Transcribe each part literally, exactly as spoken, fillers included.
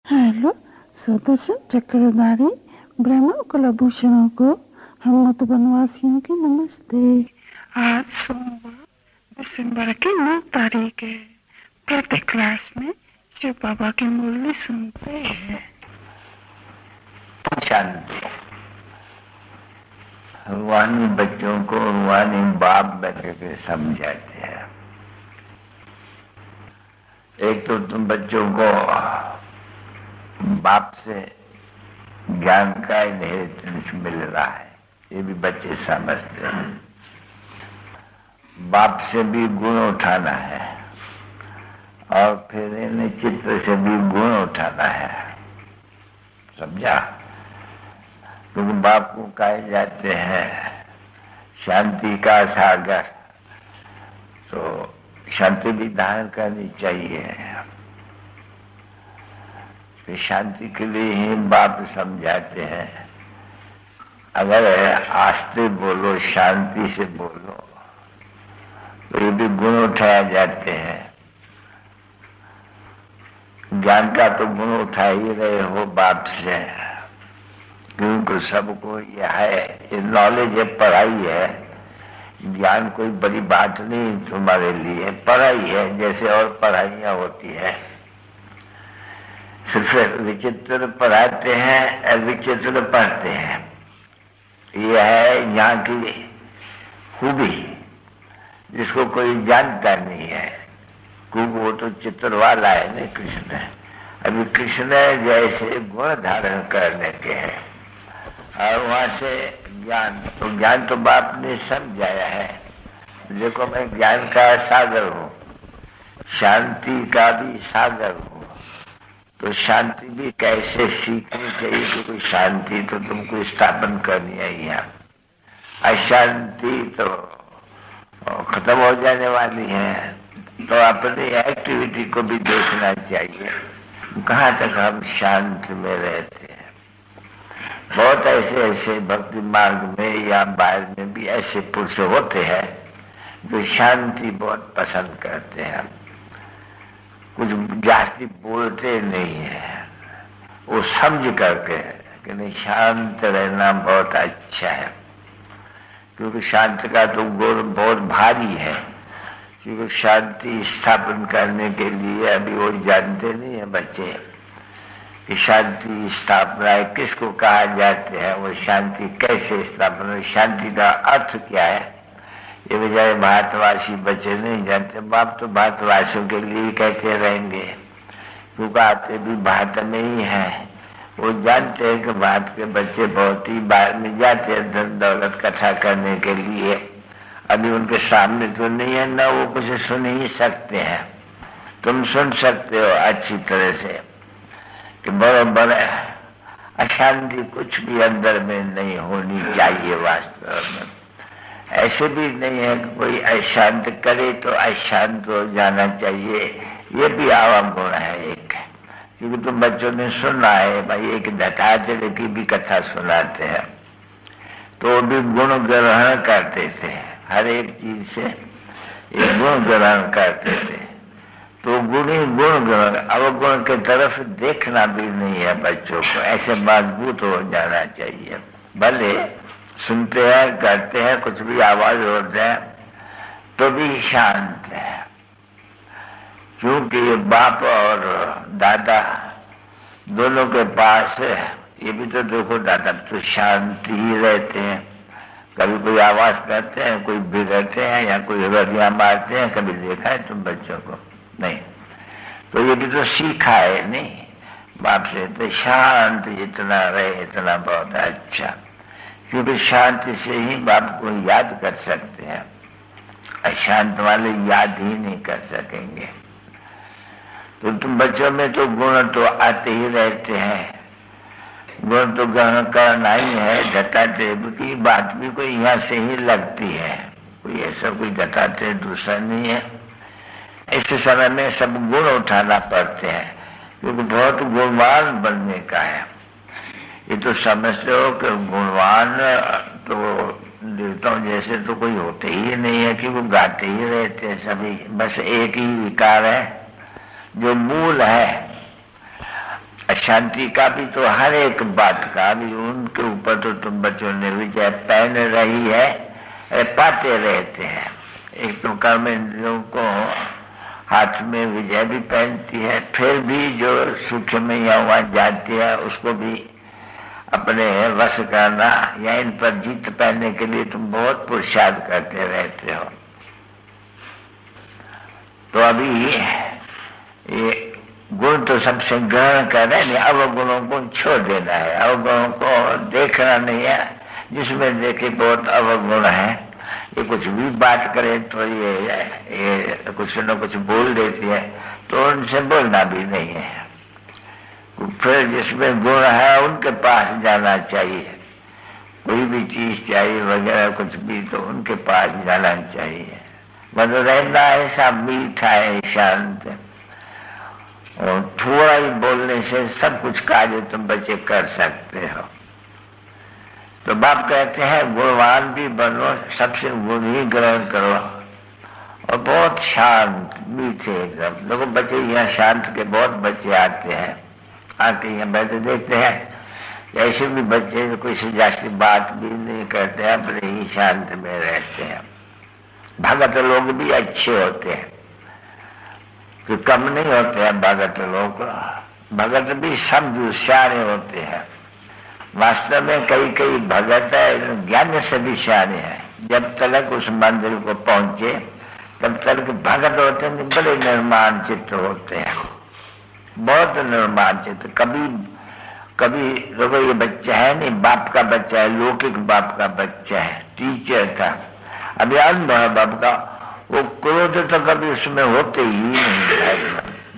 Hello Sudarshan चक्रधारी ब्रह्म कुलभूषणों को हम मधुबनवासियों की नमस्ते। आज सोमवार दिसंबर की नौ तारीख है। प्रत्येक क्लास में शिव बाबा की मुरली सुनते हैं। शांति रूहानी बच्चों को रूहानी बाप बैठे के समझाते हैं। एक तो तुम बच्चों को बाप से ज्ञान का इनहेरिटेंस मिल रहा है, ये भी बच्चे समझते हैं। बाप से भी गुण उठाना है और फिर इन चित्र से भी गुण उठाना है, समझा? क्योंकि बाप को कहे जाते हैं शांति का सागर, तो शांति भी धारण करनी चाहिए। तो शांति के लिए ही बाप समझाते हैं, अगर आस्ते बोलो, शांति से बोलो, तो ये भी गुण उठाए जाते हैं। ज्ञान का तो गुण उठा ही रहे हो बाप से, क्योंकि सबको यह है, ये नॉलेज है, पढ़ाई है। ज्ञान कोई बड़ी बात नहीं तुम्हारे लिए, पढ़ाई है जैसे और पढ़ाइयाँ होती है। सिर्फ विचित्र पढ़ाते हैं, विचित्र पढ़ते हैं, यह है यहाँ की खूबी, जिसको कोई जानता नहीं है। क्योंकि वो तो चित्र वाला है ना कृष्ण। अभी कृष्ण जैसे गुण धारण करने के हैं और वहां से ज्ञान, तो ज्ञान तो बाप ने समझाया है। देखो मैं ज्ञान का सागर हूँ, शांति का भी सागर हूँ, तो शांति भी कैसे सीखनी चाहिए? क्योंकि शांति तो तुमको स्थापन करनी है यहाँ, अशांति तो खत्म हो जाने वाली है। तो अपनी एक्टिविटी को भी देखना चाहिए, कहाँ तक हम शांत में रहते हैं। बहुत ऐसे ऐसे भक्ति मार्ग में या बाहर में भी ऐसे पुरुष होते हैं जो शांति बहुत पसंद करते हैं, कुछ जास्ती बोलते नहीं है, वो समझ करके कि नहीं शांत रहना बहुत अच्छा है। क्योंकि शांति का तो गुण बहुत भारी है, क्योंकि शांति स्थापन करने के लिए अभी वो जानते नहीं है बच्चे कि शांति स्थापना किसको कहा जाते हैं, वो शांति कैसे स्थापना, शांति का अर्थ क्या है, ये बेचारे भारतवासी बच्चे नहीं जानते। बाप तो भारतवासियों के लिए ही कहते रहेंगे, क्योंकि आते भी भारत में ही हैं। वो जानते हैं कि भारत के बच्चे बहुत ही बाहर में जाते हैं धन दौलत इकट्ठा करने के लिए। अभी उनके सामने तो नहीं है, न वो कुछ सुन ही सकते हैं। तुम सुन सकते हो अच्छी तरह से कि बड़े बड़े अशांति कुछ भी अंदर में नहीं होनी चाहिए। वास्तव में ऐसे भी नहीं है कि कोई अशांत करे तो अशांत हो जाना चाहिए, ये भी आवाम गुण है एक। क्योंकि तुम बच्चों ने सुना है भाई, एक दत्तात्रेय की भी कथा सुनाते हैं, तो वो भी गुण ग्रहण करते थे, हर एक चीज से एक गुण ग्रहण करते थे। तो गुण ही गुण ग्रहण, अवगुण की तरफ देखना भी नहीं है बच्चों को, ऐसे मजबूत हो जाना चाहिए। भले सुनते हैं, करते हैं, कुछ भी आवाज होते हैं तो भी शांत है। क्योंकि ये बाप और दादा दोनों के पास है, ये भी तो देखो दादा तो शांति ही रहते हैं। कभी कोई आवाज करते हैं, कोई बिगड़ते हैं या कोई रदियां मारते हैं, कभी देखा है तुम बच्चों को? नहीं। तो ये भी तो सीखा है नहीं बाप से, तो शांत जितना रहे इतना बहुत अच्छा। क्योंकि शांति से ही बाप को याद कर सकते हैं, अशांत वाले याद ही नहीं कर सकेंगे। तो तुम बच्चों में तो गुण तो आते ही रहते हैं, गुण तो ग्रहण करना ही है। दत्तात्रेय की बात भी कोई यहाँ से ही लगती है, कोई ऐसा कोई दत्तात्रेय दूसरा नहीं है। ऐसे समय में सब गुण उठाना पड़ते हैं, क्योंकि बहुत गुणवान बनने का है। ये तो समझते हो कि गुणवान तो देवताओं जैसे तो कोई होते ही नहीं है, कि वो गाते ही रहते हैं सभी। बस एक ही विकार है जो मूल है अशांति का भी तो हर एक बात का भी उनके ऊपर तो तुम बच्चों ने विजय पहन रही है, पाते रहते हैं। एक तो कर्म इंद्रियों को हाथ में विजय भी पहनती है, फिर भी जो सूक्ष्म में या वहां जाती है उसको भी अपने वश करना या इन पर जीत पाने के लिए तुम बहुत पुरुषार्थ करते रहते हो। तो अभी ये गुण तो सबसे ग्रहण कर रहे हैं, अवगुणों को छोड़ देना है, अवगुणों को देखना नहीं है। जिसमें देखे बहुत अवगुण है, ये कुछ भी बात करे तो ये, ये कुछ न कुछ बोल देती है, तो उनसे बोलना भी नहीं है। फिर जिसमें गुण है उनके पास जाना चाहिए, कोई भी चीज चाहिए वगैरह कुछ भी तो उनके पास जाना चाहिए। मतलब रहना ऐसा मीठा है, शांत है, और थोड़ा ही बोलने से सब कुछ कार्य तुम बच्चे कर सकते हो। तो बाप कहते हैं गुणवान भी बनो, सबसे गुण ही ग्रहण करो, और बहुत शांत मीठे एकदम। देखो बच्चे यहाँ शांत के बहुत बच्चे आते हैं, आके यहाँ बैठे देखते हैं ऐसे भी बच्चे कोई से जास्ती बात भी नहीं करते हैं, अपने ही शांत में रहते हैं। भगत लोग भी अच्छे होते हैं, कि कम नहीं होते हैं भगत लोग। भगत भी सब दुष्यारे होते हैं। वास्तव में कई कई भगत है ज्ञान से भी शाने हैं। जब तक उस मंदिर को पहुंचे तब तक भगत होते हैं, बड़े निर्माण चित्त होते हैं, बहुत निर्माण चित्त। कभी कभी देखो ये बच्चा है नहीं, बाप का बच्चा है, लौकिक बाप का बच्चा है, टीचर था, अभी अनुभव बाप का, वो क्रोध तो कभी उसमें होते ही नहीं है।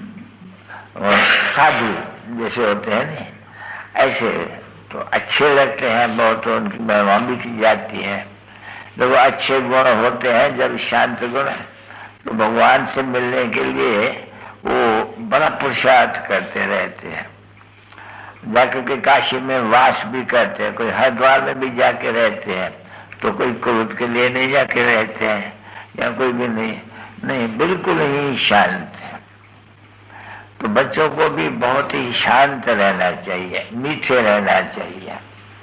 और साधु जैसे होते हैं नहीं, ऐसे तो अच्छे लगते हैं बहुत, उनकी महिमा भी की जाती है। जब वो अच्छे गुण होते हैं, जब शांत गुण, तो भगवान से मिलने के लिए वो बड़ा पुरुषार्थ करते रहते हैं। जाकर के काशी में वास भी करते हैं, कोई हरिद्वार में भी जाके रहते हैं, तो कोई क्रोध के लिए नहीं जाके रहते हैं, या कोई भी नहीं नहीं बिल्कुल ही शांत है। तो बच्चों को भी बहुत ही शांत रहना चाहिए, मीठे रहना चाहिए।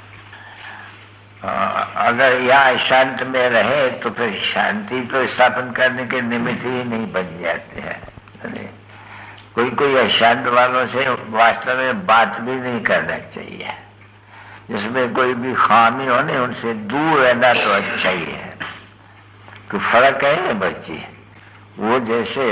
अगर यहाँ शांत में रहे तो फिर शांति तो स्थापन करने के निमित्त ही नहीं बन जाते हैं। कोई कोई अशांत वालों से वास्तव में बात भी नहीं करना चाहिए, जिसमें कोई भी खामी हो नहीं, उनसे दूर रहना तो अच्छा ही है। तो फर्क है बच्चे, वो जैसे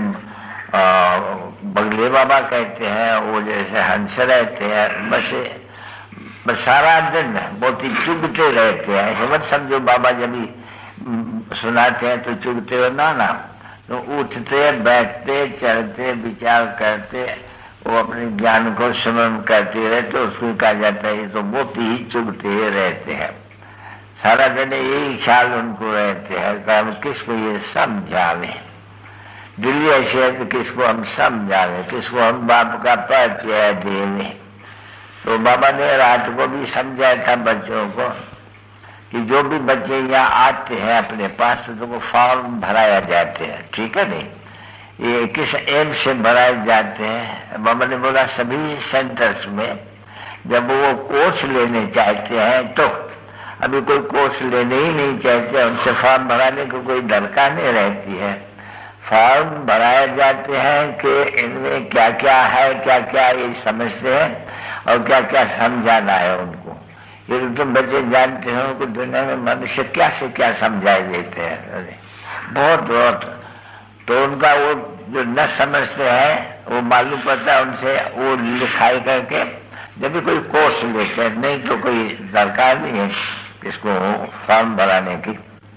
बगले बाबा कहते हैं, वो जैसे हंस रहते हैं, बस बस सारा दिन बहुत ही चुगते रहते हैं। ऐसे मत समझो बाबा जब भी सुनाते हैं तो चुगते हो, ना ना, तो उठते बैठते चलते विचार करते, वो अपने ज्ञान को स्मरण करते रहते, तो उसको कहा जाता है तो बहुत ही चुगते रहते हैं। सारा दिन यही ख्याल उनको रहते हैं कि हम किसको ये समझावे, दिल्ली ऐसे है कि किसको हम समझावे, किसको हम बाप का परिचय देवे। तो बाबा ने रात को भी समझाया था बच्चों को कि जो भी बच्चे यहाँ आते हैं अपने पास तो वो फॉर्म भराया जाते हैं, ठीक है नहीं, ये किस एम से भराए जाते हैं। बाबा ने बोला सभी सेंटर्स में जब वो कोर्स लेने चाहते हैं, तो अभी कोई कोर्स लेने ही नहीं चाहते, उनसे फॉर्म भराने को कोई दरकार नहीं रहती है। फॉर्म भराए जाते हैं कि इनमें क्या क्या है, क्या क्या ये समझते हैं और क्या क्या समझाना है उनको। ये तो तुम बच्चे जानते हो कि दुनिया में मनुष्य क्या से क्या समझाए देते हैं, बहुत बहुत। तो उनका वो जो न समझते हैं वो मालूम पड़ता है उनसे, वो लिखाई करके जब भी कोई कोर्स लेते हैं, नहीं तो कोई दरकार नहीं है इसको फॉर्म भराने की।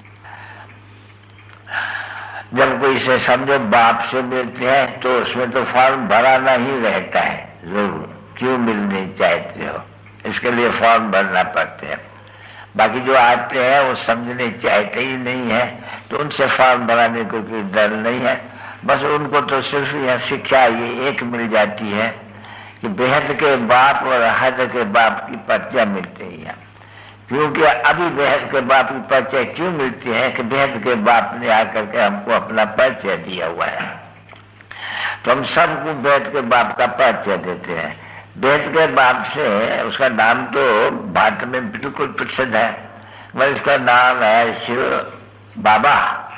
जब कोई से समझो बाप से मिलते हैं तो उसमें तो फॉर्म भराना ही रहता है जरूर, क्यों मिलने चाहते हो, इसके लिए फॉर्म भरना पड़ते हैं। बाकी जो आते हैं वो समझने चाहते ही नहीं है, तो उनसे फॉर्म भराने को कोई डर नहीं है। बस उनको तो सिर्फ यह शिक्षा ये एक मिल जाती है कि बेहद के बाप और हद के बाप की परिचय मिलते हैं। क्योंकि अभी बेहद के बाप की परिचय क्यों मिलती है कि बेहद के बाप ने आकर के हमको अपना परिचय दिया हुआ है, तो हम सबको बेहद के बाप का परिचय देते हैं। वेद के बाप से उसका नाम तो भारत में बिल्कुल प्रसिद्ध है, मगर इसका नाम है शिव बाबा।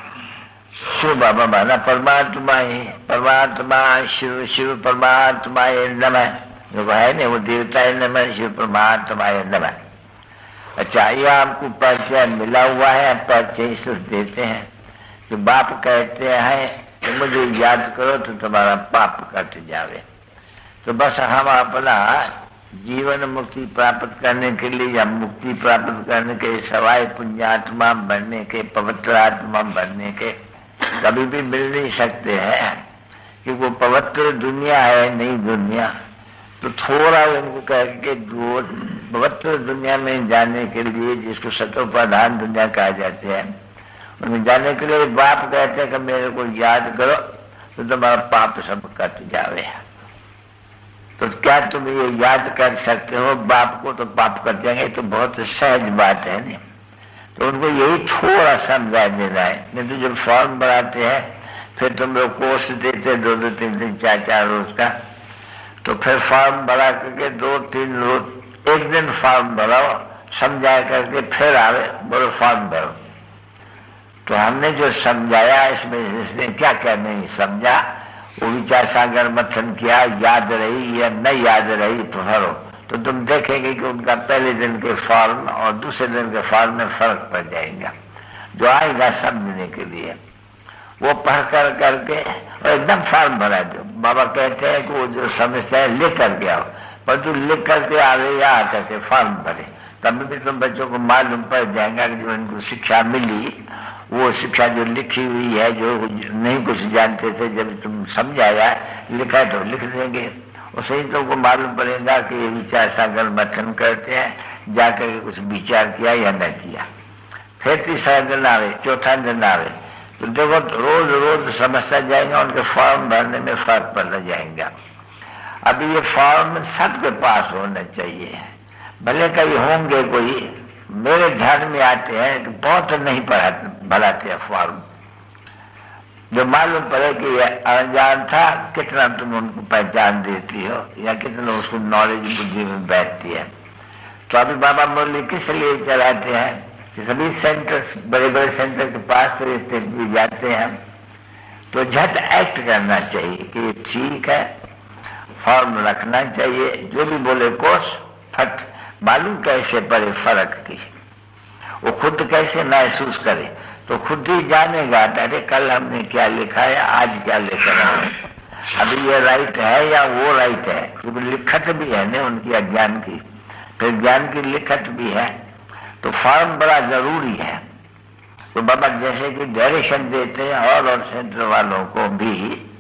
शिव बाबा माना परमात्मा ही, परमात्मा शिव, शिव परमात्मा नमः, जो है नहीं वो देवता है नमः, शिव परमात्मा नमः। अच्छा, ये आपको परिचय मिला हुआ है, परिचय इसलिए देते हैं कि बाप कहते हैं कि मुझे याद करो तो तुम्हारा पाप कट जावे। तो बस हम अपना जीवन मुक्ति प्राप्त करने के लिए या मुक्ति प्राप्त करने के सवाई पुण्यात्मा बनने के, पवित्र आत्मा बनने के कभी भी मिल नहीं सकते हैं, क्योंकि वो पवित्र दुनिया है नई दुनिया। तो थोड़ा उनको कह के दो पवित्र दुनिया में जाने के लिए, जिसको सतो प्रधान दुनिया कहा जाते हैं, उनमें जाने के लिए बाप कहते हैं कि मेरे को याद करो तो तुम्हारा पाप सब कट जावे। तो क्या तुम ये याद कर सकते हो बाप को तो पाप कट जाएंगे? तो बहुत सहज बात है नहीं। तो उनको यही थोड़ा समझा देना है। नहीं तो जब फॉर्म बनाते हैं फिर तुम लोग कोर्स देते दो दो तीन तीन चार चार रोज का, तो फिर फॉर्म बना करके दो तीन रोज एक दिन फॉर्म भराओ, समझा करके फिर आवे बोलो फॉर्म भरो। तो हमने जो समझाया इसमें इसने क्या क्या नहीं समझा, वो विचार सागर मथन किया, याद रही या नहीं याद रही तो भरो। तो तुम देखेंगे कि उनका पहले दिन के फॉर्म और दूसरे दिन के फॉर्म में फर्क पड़ जाएगा। जो आएगा समझने के लिए वो पढ़ कर करके और एकदम फॉर्म भरा दो। बाबा कहते हैं कि वो जो समझता है लिख करके आओ, पर तू लिख करके आवे या आकर के फॉर्म भरे, तब भी तुम बच्चों को मालूम पड़ जाएगा कि जो उनको शिक्षा मिली वो शिक्षा जो लिखी हुई है, जो नहीं कुछ जानते थे, जब तुम समझाया लिखा तो लिख देंगे। उसे ही तुमको मालूम पड़ेगा कि ये विचार सागर मथन करते हैं, जाकर के कुछ विचार किया या न किया। फिर तीसरा दिन आवे, चौथा दिन आवे, तो देखो तो रोज रोज समझता जाएगा, उनके फॉर्म भरने में फर्क पड़ता जाएगा। अभी ये फॉर्म सबके पास होना चाहिए, भले कभी होंगे कोई मेरे ध्यान में आते हैं कि बहुत नहीं पढ़ाते भराते हैं फॉर्म, जो मालूम पड़े कि ये अनजान था, कितना तुम उनको पहचान देती हो या कितना उसको नॉलेज बुद्धि में बैठती है। तो अभी बाबा मुरली किस लिए चलाते हैं कि सभी सेंटर, बड़े बड़े सेंटर के पास तो ये भी जाते हैं, तो झट एक्ट करना चाहिए कि ठीक है, फॉर्म रखना चाहिए। जो भी बोले कोर्स फट मालूम कैसे पड़े फर्क की, वो खुद कैसे महसूस करे, तो खुद ही जानेगा अरे कल हमने क्या लिखा है, आज क्या लिखा है, अभी ये राइट है या वो राइट है। क्योंकि लिखत भी है ना उनकी अज्ञान की, फिर ज्ञान की लिखत भी है, तो फॉर्म बड़ा जरूरी है। तो बाबा जैसे कि डायरेक्शन देते हैं और और सेंटर वालों को भी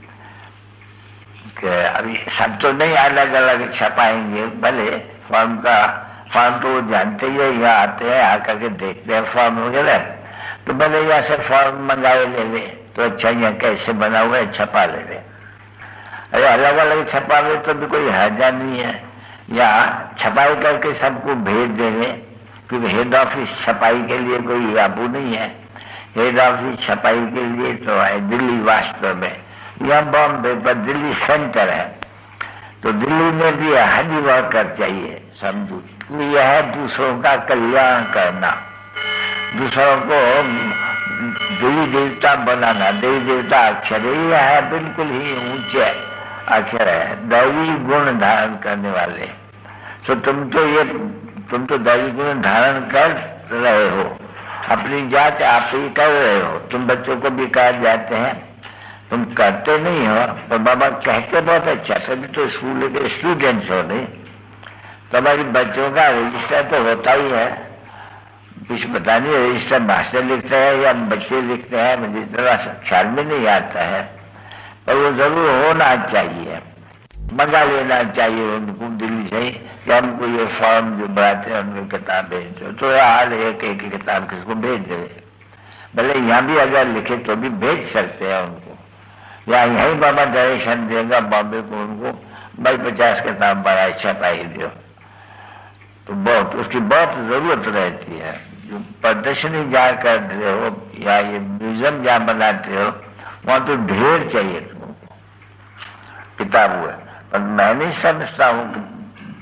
कि अभी सब तो नहीं अलग अलग छपाएंगे, भले फॉर्म का फॉर्म तो वो जानते ही है, यहाँ आते हैं आकर के देखते हैं फॉर्म वगैरह, तो भले यहाँ से फॉर्म मंगाए ले ले तो अच्छा यहाँ कैसे बना हुआ है छपा ले ले। अरे अलग अलग छपा ले तो भी कोई हर्जा नहीं है, या छपाई करके सबको भेज देंगे, क्योंकि हेड ऑफिस छपाई के लिए कोई आबू नहीं है। हेड ऑफिस छपाई के लिए तो है दिल्ली, वास्तव में यह बॉम्बे पर दिल्ली सेंटर है, तो दिल्ली में भी हाजी वर्कर चाहिए, समझो। यह है दूसरों का कल्याण करना, दूसरों को देवी देवता बनाना। देवी देवता अक्षर यह है, बिल्कुल ही ऊंचे अक्षर है, दैवी गुण धारण करने वाले। तो तुम तो ये तुम तो दैवी गुण धारण कर रहे हो, अपनी जांच आप ही कर रहे हो। तुम बच्चों को भी कहा जाते हैं, तुम करते नहीं हो, पर बाबा कहते बहुत अच्छा, तभी तो स्कूल के स्टूडेंट्स हो नहीं। तुम्हारी बच्चों का रजिस्टर तो होता ही है, कुछ पता नहीं रजिस्टर मास्टर लिखते हैं या बच्चे लिखते हैं, मुझे इतना ख्याल में नहीं आता है, पर वो जरूर होना चाहिए। मंगा लेना चाहिए उनको दिल्ली से कि हमको ये फॉर्म जो बनाते हैं उनको किताब भेज दो, तो यार एक एक किताब किसको भेज दे, भले यहाँ भी अगर लिखे तो भी भेज सकते हैं उनको, या यही बाबा डायरेक्शन देगा बॉम्बे को उनको भाई पचास किताब बड़ा छपाई दो, तो बहुत उसकी बहुत जरूरत रहती है। जो प्रदर्शनी जहाँ करते हो या ये म्यूजियम जहाँ बनाते हो वहां तो ढेर चाहिए तुमको किताब हुआ, पर मैं नहीं समझता हूँ कि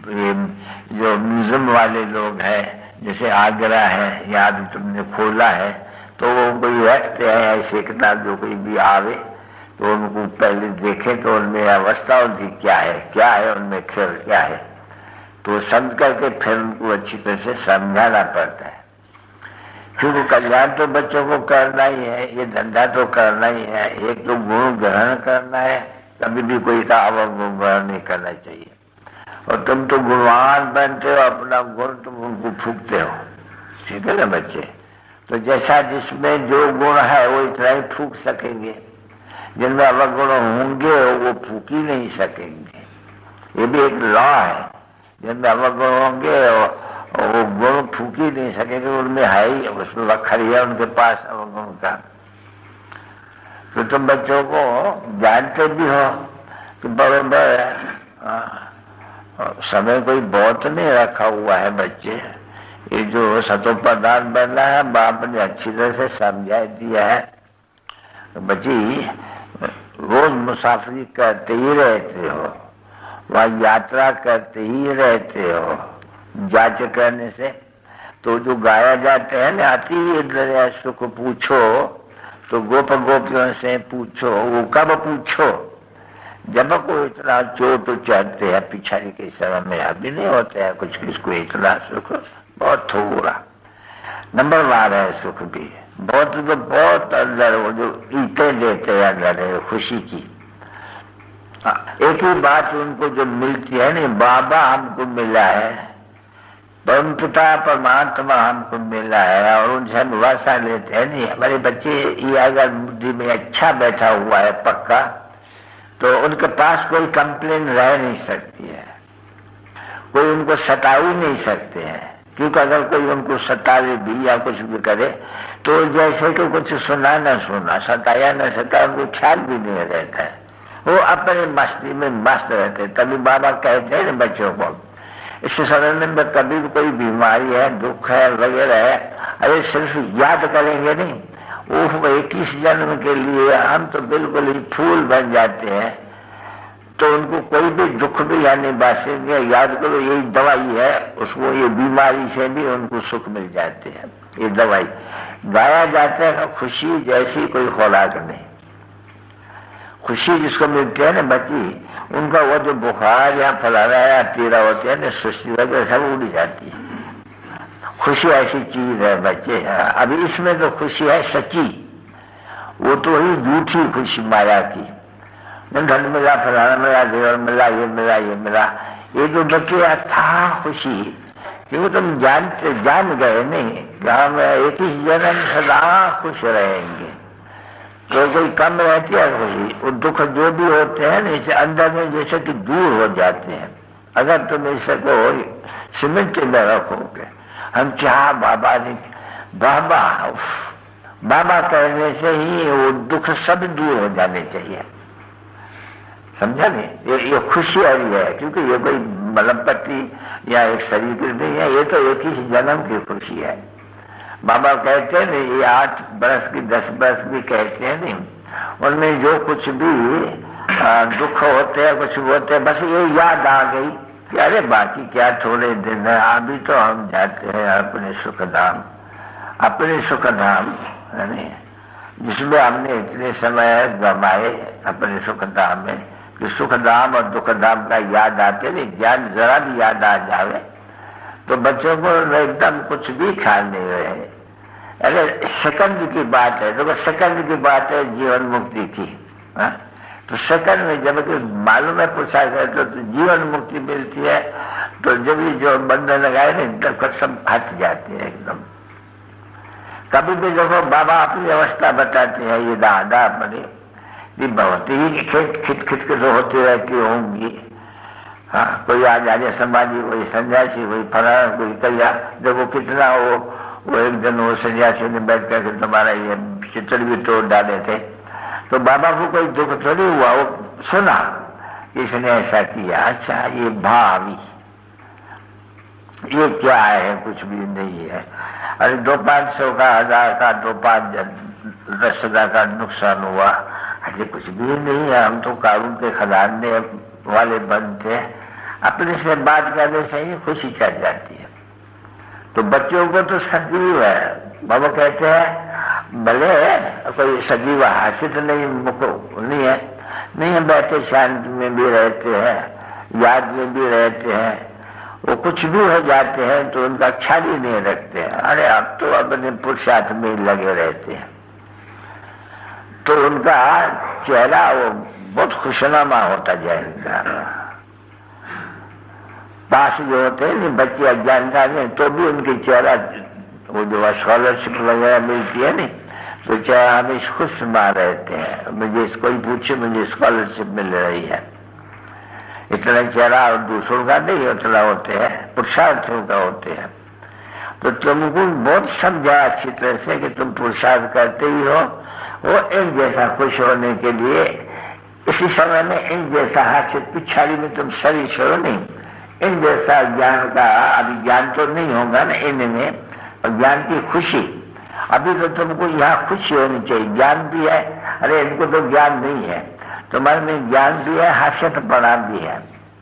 ये जो म्यूजियम वाले लोग हैं, जैसे आगरा है या तुमने खोला है, तो वो कोई रखते हैं ऐसे किताब, जो कोई भी आवे तो उनको पहले देखे तो उनमें अवस्था उनकी क्या है, क्या है उनमें खेल क्या है, तो समझ करके फिर उनको अच्छी तरह से समझाना पड़ता है। क्योंकि कल्याण तो बच्चों को करना ही है, ये धंधा तो करना ही है। एक तो गुण ग्रहण करना है, कभी भी कोई का अवगुण ग्रहण नहीं करना चाहिए। और तुम तो गुणवान बनते हो, अपना गुण तुम उनको फूकते हो, ठीक है ना बच्चे। तो जैसा जिसमें जो गुण है वो इतना ही फूक सकेंगे, जिनमें अवगुण होंगे वो फूक ही नहीं सकेंगे। ये भी एक लॉ है, जिनमें अवगुण होंगे वो गुण फूक ही नहीं सकेंगे, उनमें है ही, उसमें वखरी है उनके पास अवगुण का। तो तुम बच्चों को जानते भी हो कि बराबर समय कोई बहुत नहीं रखा हुआ है बच्चे। ये जो सतो पदार्थ बना है बाप ने अच्छी तरह से समझा दिया है। बच्ची रोज मुसाफरी करते ही रहते हो, वहां यात्रा करते ही रहते हो जांच करने से, तो जो गाया जाते हैं ना, अति इधर सुख पूछो, तो गोप गोपियों से पूछो, वो कब पूछो जब कोई इतना चोट चढ़ते हैं पिछाड़ी के समय में, अभी नहीं होते हैं कुछ किसको इतना सुख, बहुत थोड़ा नंबर वार है सुख भी, बहुत तो बहुत अंदर वो जो ईटे देते हैं अंदर है खुशी की। एक ही बात उनको जो मिलती है नहीं, बाबा हमको मिला है, परम पिता परमात्मा हमको मिला है, और उनसे हम वासा लेते हैं नहीं। हमारे बच्चे ये अगर बुद्धि में अच्छा बैठा हुआ है पक्का, तो उनके पास कोई कंप्लेन रह नहीं सकती है, कोई उनको सता ही नहीं सकते हैं। क्योंकि अगर कोई उनको सतावे भी या कुछ भी करे तो जैसे कि कुछ सुना न सुना, सताया न सताया, उनको ख्याल भी नहीं रहता है, वो अपने मस्ती में मस्त रहते। तभी बाबा कहते हैं ना बच्चों को, इस शरण में कभी भी कोई बीमारी है, दुख है वगैरह है, अरे सिर्फ याद करेंगे नहीं, वो इक्कीस जन्म के लिए हम तो बिल्कुल ही फूल बन जाते हैं। तो उनको कोई भी दुख भी या नहीं बासेंगे, याद करो यही दवाई है, उसको ये बीमारी से भी उनको सुख मिल जाते हैं। ये दवाई गाया जाता है, खुशी जैसी कोई खुराक नहीं। खुशी जिसको मिलती है ना बच्ची, उनका वो जो बुखार या फलाना या तीरा होती है ना, सुस्ती वगैरह सब उड़ जाती है। खुशी ऐसी चीज है बच्चे। अभी इसमें तो खुशी है सच्ची, वो तो ही झूठी खुशी माया की, धन मिला फलाना मिला देवर मिला ये मिला ये मिला, ये जो बच्चे था खुशी, क्योंकि तुम जानते जान गए नहीं कि हम एक ही जन्म सदा खुश रहेंगे। तो कोई कम रहती है खुशी, वो दुख जो भी होते हैं ना अंदर में जैसे कि दूर हो जाते हैं। अगर तुम इसको सीमेंट में रखोगे, हम चाह बाबा ने बाबा बाबा कहने से ही वो दुख सब दूर हो जाने चाहिए, समझा नहीं। ये, ये खुशी आ रही है, क्योंकि ये कोई मलमपट्टी या एक शरीर की नहीं है, ये तो एक ही जन्म की खुशी है। बाबा कहते हैं नहीं, ये आठ बरस की दस बरस भी कहते हैं नहीं, उनमें जो कुछ भी आ, दुख होते हैं कुछ होते हैं, बस ये याद आ गई कि अरे बाकी क्या थोड़े दिन है, अभी तो हम जाते हैं अपने सुख धाम, अपने सुख धाम है नहीं, जिसमें हमने इतने समय गवाए अपने सुख धाम में कि सुख धाम और दुख धाम का याद आते नहीं, ज्ञान जरा भी याद आ जावे तो बच्चों को एकदम कुछ भी ख्याल नहीं रहे। अरे सेकंड की बात है, तो सेकंड की बात है जीवन मुक्ति की, हा? तो सेकंड में जब मालूम है पूछा गया तो, तो जीवन मुक्ति मिलती है, तो जब ये जो बंधन लगाए ना तब सब हट जाते हैं एकदम। कभी भी देखो बाबा अपनी अवस्था बताते हैं, ये दादा अपनी बहुत ही खिट खिट खिट खिट होती रहती होंगी। हाँ, कोई आज आर्य समाजी, कोई सन्यासी, कोई फलाना, कोई करिया, जब वो कितना वो वो एक दिन वो सन्यासी ने बैठ कर तुम्हारा ये चित्र भी तोड़ डाले थे, तो बाबा को कोई दुख थोड़ी हुआ, वो सुना इसने ऐसा किया, अच्छा ये भावी ये क्या है, कुछ भी नहीं है। अरे दो पांच सौ का हजार का दो पांच दस हजार का नुकसान हुआ, अरे कुछ भी नहीं है, हम तो कानून के खजाने वाले बनते हैं, अपने से बात करने से ही खुशी चढ़ जाती है। तो बच्चों को तो सजीव है, बाबा कहते हैं भले कोई सजीव हास्य तो नहीं मुख नहीं है, नहीं है, बैठे शांति में भी रहते हैं, याद में भी रहते हैं, वो कुछ भी हो जाते हैं तो उनका ख्याल ही नहीं रखते हैं। अरे अब तो अपने पुरुषार्थ में लगे रहते हैं, तो उनका चेहरा वो बहुत खुशनुमा होता जाएगा। पास जो होते हैं नहीं बच्चे अज्ञानता में, तो भी उनके चेहरा वो जो स्कॉलरशिप वगैरह मिलती है नहीं, तो चेहरा हमेशा खुशनुमा रहते हैं। मुझे कोई पूछे मुझे स्कॉलरशिप मिल रही है, इतना चेहरा और दूसरों का नहीं उतना होते हैं, पुरुषार्थों का होते हैं। तो तुमको बहुत समझा अच्छी तरह से कि तुम पुरुषार्थ करते ही हो, वो एक जैसा खुश होने के लिए इसी समय में इन जैसा हास्य पिछाड़ी में तुम शरीर छोड़ो नहीं, इन जैसा ज्ञान का अभी ज्ञान तो नहीं होगा ना इनमें, और ज्ञान की खुशी अभी तो तुमको यहाँ खुशी होनी चाहिए। ज्ञान भी है, अरे इनको तो ज्ञान नहीं है, तुम्हारे में ज्ञान भी है, हास्यत पड़ा भी है,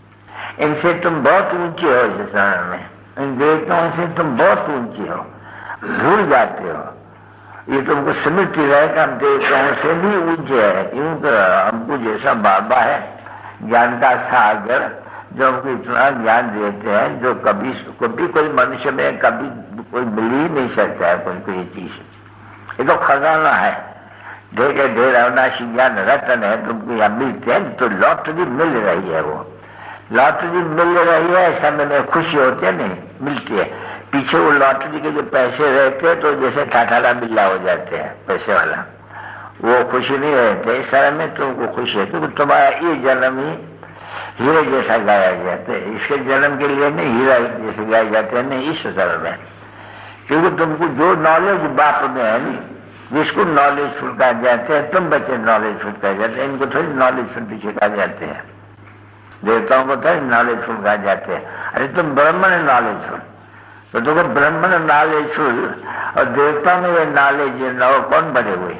इनसे तुम बहुत ऊंचे हो इस समय में, इन देवताओं से तुम बहुत ऊंचे हो, भूल जाते हो। ये तुमको स्मृति रहेगा हम देवताओं से भी ऊंचे है, यूं हमको जैसा बाबा है ज्ञान का सागर जो हमको इतना ज्ञान देते हैं जो कभी कभी कोई मनुष्य में कभी कोई मिल ही नहीं सकता है कोई कोई चीज। ये तो खजाना है, ढेर ढेर अविनाशी ज्ञान रतन है, तुमको यहाँ मिलते हैं। तो लॉटरी मिल रही है, वो लॉटरी मिल रही है, समय में खुशी होती है नहीं मिलती है। पीछे वो लॉटरी के जो पैसे रहते हैं तो जैसे ठाठारा बिल्ला हो जाते हैं पैसे वाला, वो खुशी नहीं रहते। इस समय में तुमको खुशी है क्योंकि तुम्हारा ये जन्म ही हीरे जैसा गाया जाता है, इसके जन्म के लिए नहीं हीरा जैसे गाए जाते हैं नहीं इस जन्म में, क्योंकि तुमको जो नॉलेज बाप में है नहीं, जिसको नॉलेज फुलका जाते हैं, तुम बच्चे नॉलेज फुलका जाते हैं, इनको थोड़ी नॉलेज फुल सिखा जाते हैं, देवताओं को थोड़ी नॉलेज फुलका जाते हैं। अरे तुम ब्राह्मण नॉलेज फुल, तो देखो ब्राह्मण नॉलेज फुल और देवता में ये नॉलेज न हो, कौन बड़े हुए?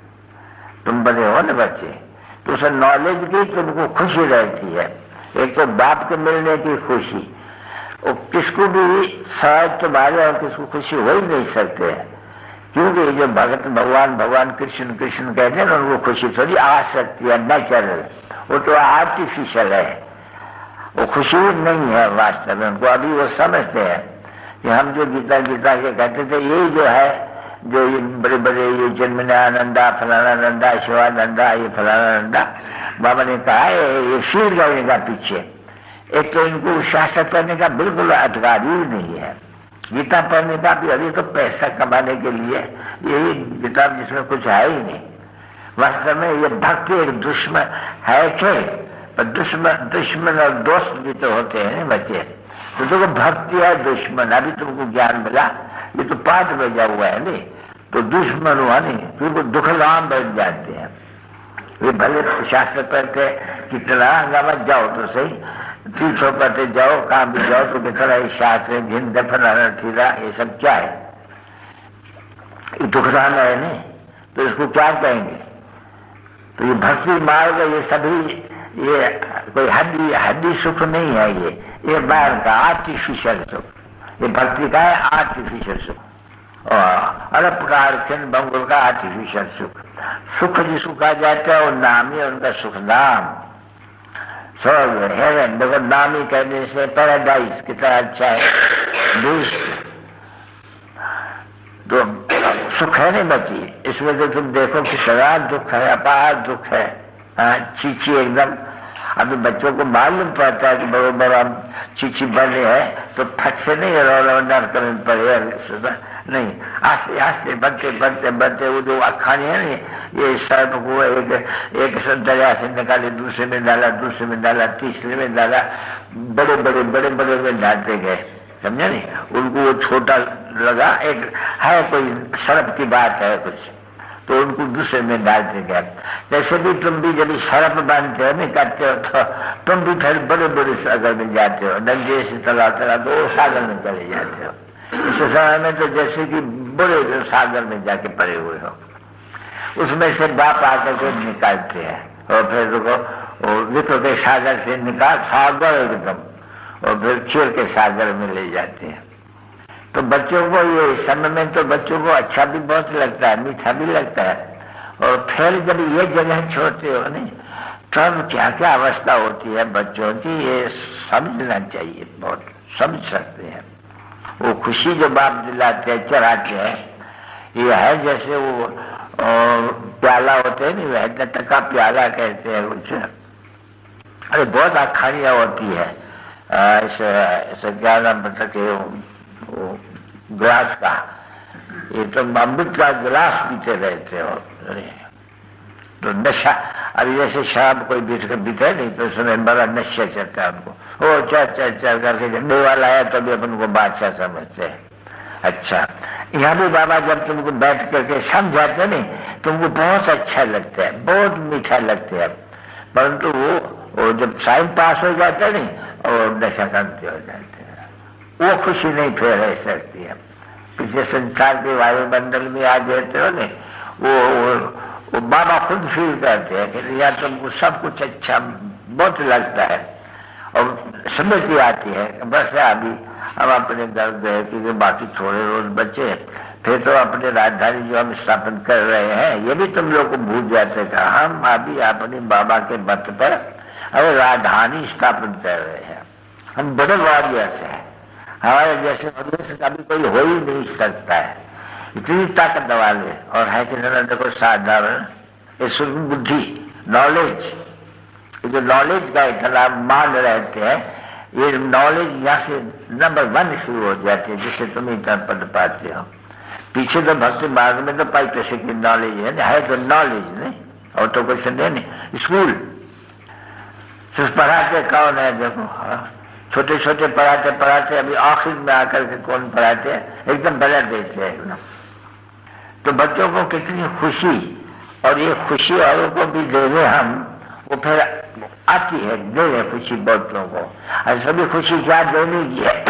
तुम बड़े हो ना बच्चे, तो उस नॉलेज की तुमको खुशी रहती है। एक तो बाप के मिलने की खुशी, और किसको भी शायद तुम्हारे और किसको खुशी हो ही नहीं सकते हैं, क्योंकि जो भगत भगवान भगवान कृष्ण कृष्ण कहते हैं ना, उनको खुशी थोड़ी आ सकती है, नेचुरल, वो तो आर्टिफिशियल है, वो खुशी नहीं है वास्तव में। उनको अभी वो समझते हैं कि हम जो गीता गीता के कहते थे, यही जो है जो ये बड़े बड़े ये जन्मनानंदा फलाना नंदा शिवानंदा ये फलाना नंदा, बाबा ने कहा ये शीर गाने का पीछे। एक तो इनको शास्त्र पढ़ने का बिल्कुल अधिकार ही नहीं है, गीता पढ़ने का भी अभी तो पैसा कमाने के लिए यही गीता जिसमें कुछ है ही नहीं। वास्तव में ये भक्ति एक दुश्मन है के, पर दुश्मन दुश्मन और दोस्त भी तो होते हैं बच्चे। तो देखो भक्ति है दुश्मन, अभी तुमको ज्ञान मिला, ये तो पाठ बजा हुआ है नहीं, तो दुश्मन हुआ नहीं, क्योंकि दुखलाम बन जाते हैं। ये भले शास्त्र पढ़ते कितना हंगामा जाओ तो सही, तीर्थों पढ़ते जाओ, काम भी जाओ, तो कितना ये शास्त्र जिन दफनाना थीरा ये सब क्या है, ये दुखलाम है नहीं, तो इसको क्या कहेंगे? तो ये भक्ति मार्ग ये सभी ये कोई हड्डी हड्डी सुख नहीं है, ये ये बाहर का आर्टिफिशियल सुख, ये भक्ति का है आर्टिफिशियल सुख, और अलग प्रकार खिन बंगुल का आर्टिफिशियल सुख। सुख जिसको कहा जाता है वो नाम ही उनका सुख नाम, स्वर्ग हेवन, देखो नाम ही कहने से पैराडाइज कितना अच्छा है, देश तो सुख है नहीं बची। इसमें तो तुम देखो कितना दुख है, अपार दुख है, चीची एकदम। अभी बच्चों को मालूम पड़ता है कि बरोबर हम चीची बने हैं तो फट से नहीं रो नर करने पड़े नहीं, आस्ते आस्ते बढ़ते बढ़ते बढ़ते वो जो अखानी है ना, ये सर्प को एक एक दरिया से निकाले, दूसरे में डाला, दूसरे में डाला, तीसरे में डाला, बड़े बड़े बड़े बड़े में डालते गए, समझे नहीं? उनको वो छोटा लगा, एक है कोई सर्प की बात है कुछ, तो उनको दूसरे में डालते गए। जैसे भी तुम भी जब सर्प बांधते हो नहीं करते हो, तो तुम भी फिर बड़े बड़े सागर में जाते हो, नंगे से तला तला दो सागर में चले जाते हो। इस समय में तो जैसे कि बड़े सागर में जाके पड़े हुए हो, उसमें से बाप आकर के निकालते हैं, और फिर देखो विश्व के सागर से निकाल, सागर एकदम और फिर खेल के सागर में ले जाते हैं। तो बच्चों को ये समय में तो बच्चों को अच्छा भी बहुत लगता है, मीठा भी लगता है, और फिर जब ये जगह छोड़ते हो नहीं तब क्या क्या अवस्था होती है बच्चों की, ये समझना चाहिए, बहुत समझ सकते हैं। वो खुशी जो बाप दिलाते हैं, चढ़ाते हैं, ये है जैसे वो प्याला होते हैं नहीं, वह टटका प्याला कहते हैं कुछ, अरे बहुत अखाड़ियाँ होती है ऐसे ऐसे क्या नाम पता के वो ग्लास का, ये तो अमृत का गिलास पीते रहते हो, तो नशा। अभी जैसे शराब कोई बीत कर बीते नहीं तो उसमें बड़ा नशा चलता है उनको, वो चल चल चल करके झंडे वाला आया तो भी अपन को बादशाह समझते हैं। अच्छा, यहाँ भी बाबा जब तुमको बैठ करके समझाते नहीं तुमको बहुत अच्छा लगता है, बहुत मीठा लगता है, परंतु वो वो जब टाइम पास हो जाता है नहीं और नशा करते हो जाते हैं, वो खुशी नहीं फिर रह सकती है। पीछे संसार के वायुमंडल में आ जाते हो नहीं, वो, वो, वो बाबा खुद फील करते हैं कि यार तुमको सब कुछ अच्छा बहुत लगता है, और स्मृति आती है बस अभी हम अपने घर गए क्योंकि बाकी थोड़े रोज बचे, फिर तो अपने राजधानी जो हम स्थापन कर रहे हैं ये भी तुम लोग को भूल जाते थे। हम अभी अपने बाबा के मत पर अरे राजधानी स्थापन कर रहे हैं, हम बड़े वॉरियर्स हैं, हमारे जैसे वॉरियर्स का भी कोई हो ही नहीं सकता है, इतनी ताकत वाले। और है कि ना देखो साधारण ये बुद्धि नॉलेज, जो नॉलेज का इतना मान रहते हैं, ये नॉलेज यहाँ से नंबर वन शुरू हो जाती है जिससे तुम इतना पद पाते हो। पीछे तो भक्ति मार्ग में तो पाई पैसे की नॉलेज है, है तो नॉलेज नहीं, और तो कुछ नहीं। स्कूल सिर्फ पढ़ाते कौन है देखो, छोटे छोटे पढ़ाते पढ़ाते अभी आखिर में आकर के कौन पढ़ाते हैं, एकदम बदल देते हैं एकदम। तो बच्चों को कितनी खुशी, और ये खुशी औरों को भी देने हम, वो फिर आती है, दे रहे खुशी बहुतों को। और सभी खुशी क्या देने की है,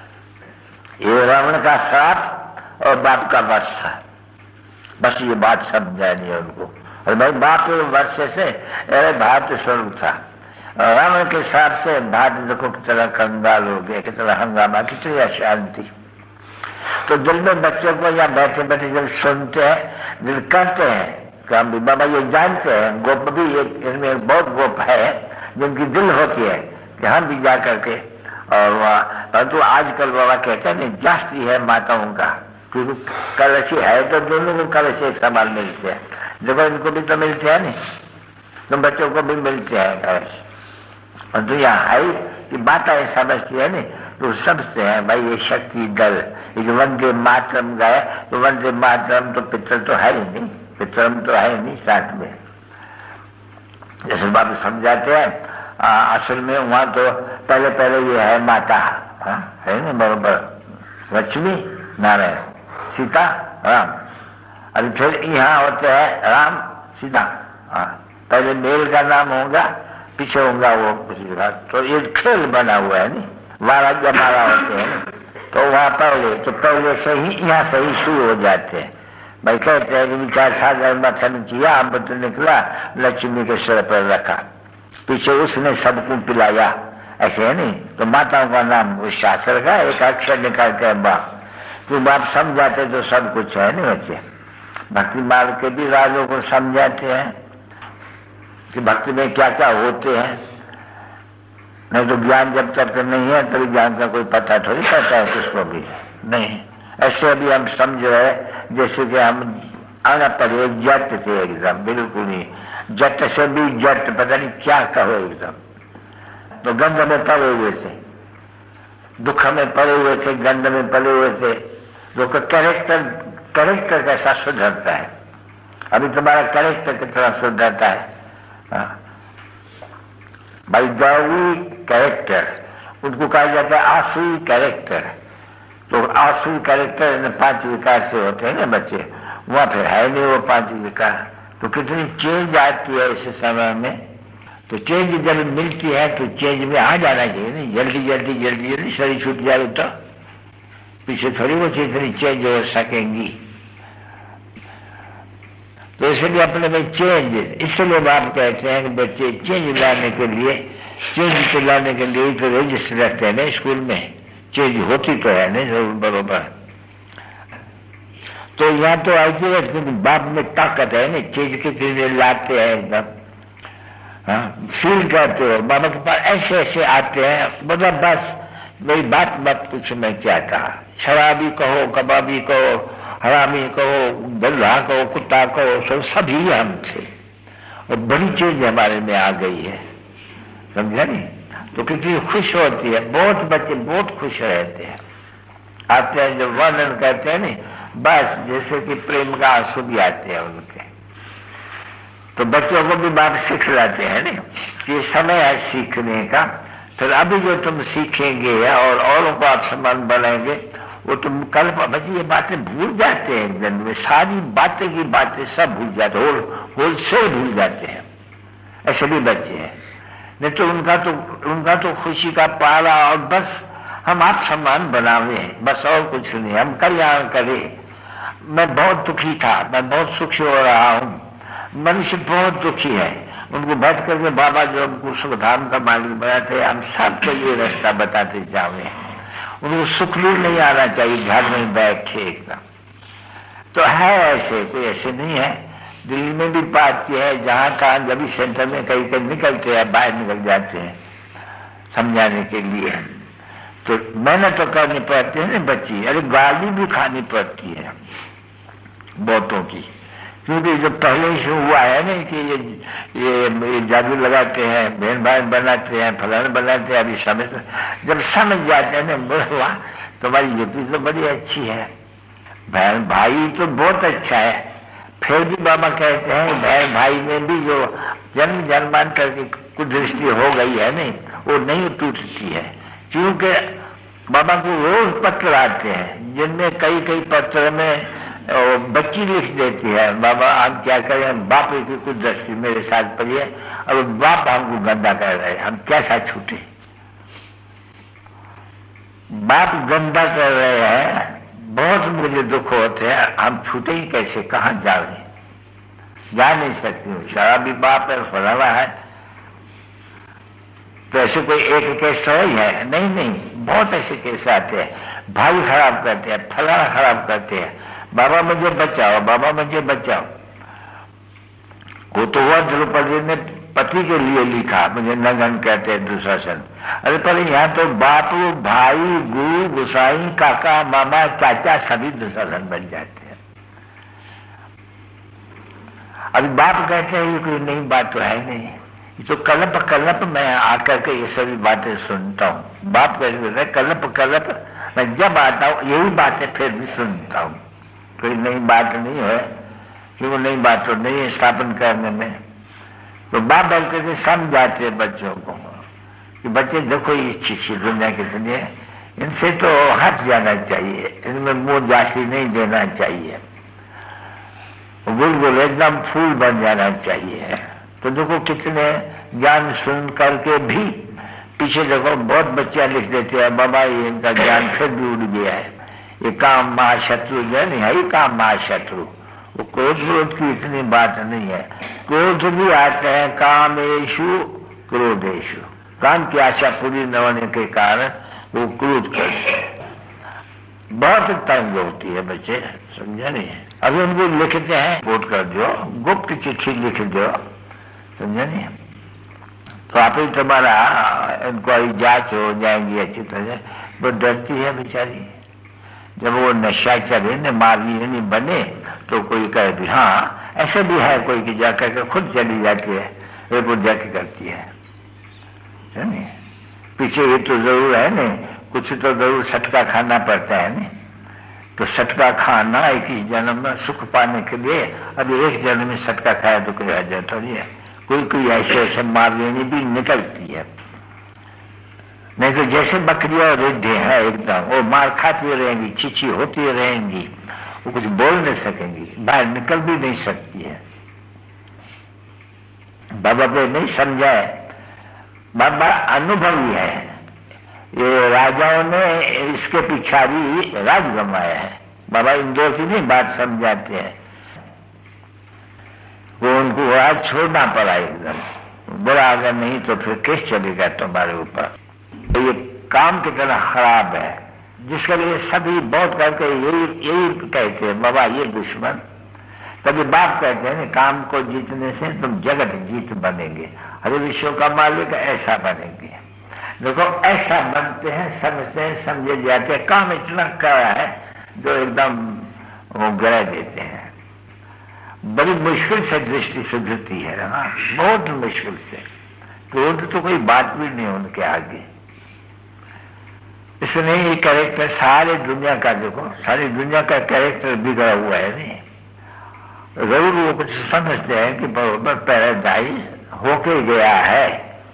ये रावण का श्राप और बाप का वर्षा, बस ये बात समझानी है उनको। और भाई बाप के वर्षे से अरे भारत स्वरूप था, रावण के श्राप से भारत देखो कितना कंगाल हो गया, कितना हंगामा, कितनी अशांति। तो दिल में बच्चों को या बैठे बैठे जब सुनते हैं, दिल करते हैं काम भी बाबा ये जानते हैं, गोप भी एक इनमें बहुत गोप है जिनकी दिल होती है कि हम भी जा करके, और वहाँ परंतु आजकल बाबा कहते हैं नहीं जास्ती है माताओं का, क्योंकि कलश है तो दोनों को कलश एक समान मिलते हैं, देखो इनको भी तो मिलते हैं नहीं, तो बच्चों को भी मिलते हैं कलश। और तो यहाँ है कि बात है समझती है नहीं, तो समझते हैं भाई ये शक्ति दल, ये जो वंदे मातरम गाए, तो वंदे मातरम तो पितर तो है ही नहीं, पितरम तो है नहीं साथ में। जैसे बाबू समझाते हैं आ, असल में वहां तो पहले पहले ये है माता, हा? है ना बरोबर, लक्ष्मी नारायण सीता राम, अभी फिर यहाँ होते हैं राम सीता, हाँ पहले मेल का नाम होगा पीछे होगा वो किसी का, तो ये खेल बना हुआ है नहीं, वारा जमारा होते हैं, तो वहां पहले तो पहले से ही यहाँ से ही शुरू हो जाते हैं। भाई कहते हैं कि विचार सागर मथन किया, अमृत निकला, लक्ष्मी के सिर पर रखा, पीछे उसने सबको पिलाया, ऐसे है नहीं। तो माताओं का नाम उस शास्त्र का एक अक्षर निकालते हैं बाप, तो बाप समझाते तो सब कुछ है नहीं बच्चे। भक्ति मार्ग के भी राजों को समझाते हैं कि भक्ति में क्या क्या होते हैं, नहीं तो ज्ञान जब तक नहीं है तभी ज्ञान का कोई पता थोड़ी पता है किसको भी नहीं। ऐसे अभी हम समझ रहे जैसे कि हम आना पड़े जट थे एकदम, बिल्कुल ही जट से भी जट, पता नहीं क्या कहो एकदम। तो गंध में पड़े हुए थे, दुख में पड़े हुए थे, गंध में पड़े हुए थे, जो कैरेक्टर कैरेक्टर कैसा सुधरता है। अभी तुम्हारा कैरेक्टर कितना सुधरता है भाई, गौरी कैरेक्टर उनको कहा जाता है आसुरी कैरेक्टर। तो आसुरी कैरेक्टर पांच विकार से होते हैं ना बच्चे, वहां फिर है नहीं वो पांच विकार, तो कितनी चेंज आती है इस समय में। तो चेंज जब मिलती है तो चेंज में आ जाना चाहिए, नहीं जल्दी जल्दी जल्दी जल्दी शरीर छूट जाए तो पीछे थोड़ी वो इतनी चेंज हो सकेंगी। तो इसलिए अपने में चेंज, इसलिए बाप कहते हैं कि बच्चे चेंज लाने के लिए चेंज तो लाने के लिए तो रजिस्टर रखते हैं ना स्कूल में, चेंज होती तो है नहीं जरूर बरोबर। तो यहाँ तो आइए रखते बाप में ताकत है ना, चेंज के चीजें लाते हैं एकदम, हाँ फील करते हो। बाबा के पास ऐसे ऐसे आते हैं, मतलब बस मेरी बात मत पूछो मैं क्या कहा, शराबी कहो, कबाबी कहो, हरामी कहो, गल्ला कहो, कुत्ता कहो, सब सभी हम थे। और बड़ी चीज हमारे में आ गई है, समझा नहीं? तो कितनी खुश होती है, बहुत बच्चे बहुत खुश रहते हैं, आते हैं जब वर्णन करते हैं नहीं, बस जैसे कि प्रेम का आंसू भी आते हैं उनके। तो बच्चों को भी बात सिख लाते हैं नहीं, ये समय है सीखने का। फिर अभी जो तुम सीखेंगे और औरों को आप समान बनाएंगे, वो तुम कल बच्चे ये बातें भूल जाते हैं, एक दिन में सारी बातें की बातें सब भूल जाते, होल होल से भूल जाते हैं। ऐसे भी बच्चे हैं, नहीं तो उनका तो उनका तो खुशी का पारा, और बस हम आप समान बनावे, बस और कुछ नहीं, हम कल्याण करें। मैं बहुत दुखी था, मैं बहुत सुखी हो रहा हूँ, मनुष्य बहुत दुखी है, उनको बैठ करके बाबा जो हमको सुखधाम का मालिक बनाते, हम सबको ये रास्ता बताते जावे। उनको सुख भी नहीं आना चाहिए घर में बैठे एकदम। तो है ऐसे, कोई ऐसे नहीं है। दिल्ली में भी पार्टी है, जहां कहा जब भी सेंटर में कहीं कहीं निकलते हैं, बाहर निकल जाते हैं समझाने के लिए। तो मेहनत तो करनी पड़ती है ना बच्ची, अरे गाली भी खानी पड़ती है बहुतों की, क्योंकि जो पहले से हुआ है ना कि ये ये, ये जादू लगाते हैं, बहन भाई बनाते हैं, फलाने बनाते हैं, अभी समझ जब समझ जाते हैं ना, बोला वाह तुम्हारी युक्ति तो बड़ी अच्छी है, बहन भाई तो बहुत अच्छा है। फिर भी बाबा कहते हैं बहन भाई में भी जो जन्म जन्मांतर की कुछ दृष्टि हो गई है नहीं, वो नहीं टूटती है, क्योंकि बाबा को रोज पत्र आते हैं, जिनमें कई कई पत्र में बच्ची लिख देती है, बाबा हम क्या करें, बाप की कुछ दृष्टि मेरे साथ पड़ी है, अब बाप हमको गंदा कर रहे हैं, हम कैसा छूटे। बाप गंदा कर रहे हैं, बहुत मुझे दुख होते हैं, हम छूटे ही कैसे, कहाँ जाए, जा नहीं सकते। शराबी बाप है, फलाना है, तो ऐसे कोई एक केस ही है नहीं, नहीं बहुत ऐसे केस आते हैं, भाई खराब करते हैं, फलाना खराब करते हैं, बाबा मुझे बचाओ, बाबा मुझे बचाओ। वो तो हुआ द्रौपदी ने पति के लिए लिखा, मुझे नगन कहते हैं दुशासन। अरे पर यहाँ तो बाप भाई गुरु गुसाई काका मामा चाचा सभी दुशासन बन जाते हैं। अभी बाप कहते हैं ये कोई नई बात तो है नहीं, ये तो कल्प कल्प मैं आकर के ये सभी बातें सुनता हूँ। बाप कहते हैं कल्प कल्प मैं जब आता हूँ यही बातें फिर भी सुनता हूँ, कोई नई बात नहीं है, क्योंकि नई बात तो नहीं है स्थापन करने में। तो बाप बोलते थे समझाते हैं बच्चों को कि बच्चे देखो ये अच्छी दुनिया कितनी है, इनसे तो हट जाना चाहिए, इनमें मुंह जासी नहीं देना चाहिए, बिल्कुल एकदम फूल बन जाना चाहिए। तो देखो कितने ज्ञान सुन करके भी पीछे देखो बहुत बच्चे लिख देते हैं बाबा ये इनका ज्ञान फिर भी उड़ गया है, ये काम महाशत्रु जो नहीं है, ये काम महाशत्रु। वो क्रोध क्रोध की इतनी बात नहीं है, क्रोध भी आते हैं कामेशु क्रोधेशु, काम की आशा पूरी न होने के कारण वो क्रोध करते हैं, बहुत तंग होती है बच्चे, समझा नहीं। अभी उनको लिखते हैं रिपोर्ट कर दो, गुप्त चिट्ठी लिख दो, समझा नहीं, तो आप ही तुम्हारा इंक्वायरी जांच हो जाएंगी अच्छी तरह। वो डरती है बेचारी, जब वो नशा चले न मारी नहीं बने तो कोई कहे भी हाँ ऐसे भी है कोई कि जाकर के खुद चली जाती है, रिपोर्ट जाके करती है, नहीं पीछे ये तो जरूर है नहीं, कुछ तो जरूर सटका खाना पड़ता है नहीं। तो सटका खाना एक ही जन्म में सुख पाने के लिए, अभी एक जन्म में सटका खाया तो कोई हर्जा थोड़ी है, कोई कोई ऐसे ऐसे मार लेनी भी निकलती है, नहीं तो जैसे बकरियां रिद्धे हैं एकदम, वो मार खाती रहेंगी, चीची होती रहेंगी, वो कुछ बोल नहीं सकेंगी, बाहर निकल भी नहीं सकती है। बाबा पे नहीं समझाए, बाबा अनुभवी है, ये राजाओं ने इसके पिछाड़ी राज गंवाया है। बाबा इंदौर की नहीं बात समझाते हैं, वो उनको राज छोड़ना पड़ा एकदम, बुरा अगर नहीं तो फिर केस चलेगा तुम्हारे ऊपर। तो ये काम कितना खराब है, जिसके लिए सभी बहुत करके यही यही कहते हैं, बाबा ये दुश्मन। कभी बाप कहते हैं काम को जीतने से तुम जगत जीत बनेंगे, हरे विश्व का मालिक ऐसा बनेंगे। देखो ऐसा बनते हैं, समझते हैं, समझे जाते हैं, काम इतना कड़ा है जो एकदम वो गिरा देते हैं। बड़ी मुश्किल से दृष्टि सुधरती है ना, बहुत मुश्किल से। क्रोध तो कोई बात भी नहीं उनके आगे। इसलिए ये कैरेक्टर सारे दुनिया का, देखो सारी दुनिया का कैरेक्टर बिगड़ा हुआ है। नहीं जरूर वो कुछ समझते हैं कि बराबर पैराडाइज होके गया है,